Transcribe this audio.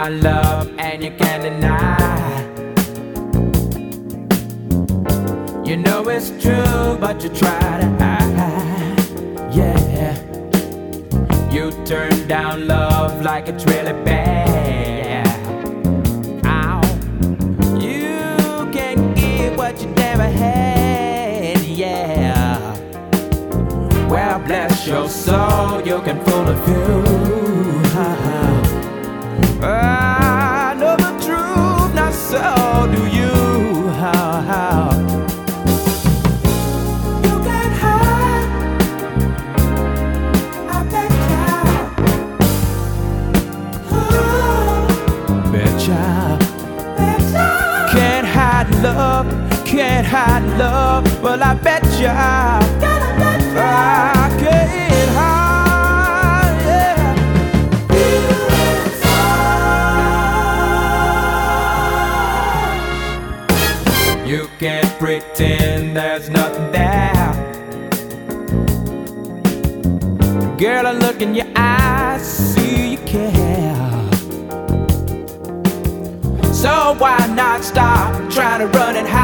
my love and you can't deny. You know it's true, but you try to hide. Yeah, you turn down love like it's really bad. Ow. You can't give what you never had. Yeah. Well, bless your soul, you can fool a few. I know the truth, not so do you. You can't hide, I bet ya. Betcha. Can't hide love, can't hide love. Well, I bet ya. I can't hide, yeah. You can't pretend there's nothing there. Girl, I look in your eyes, see you care. So why not stop trying to run and hide?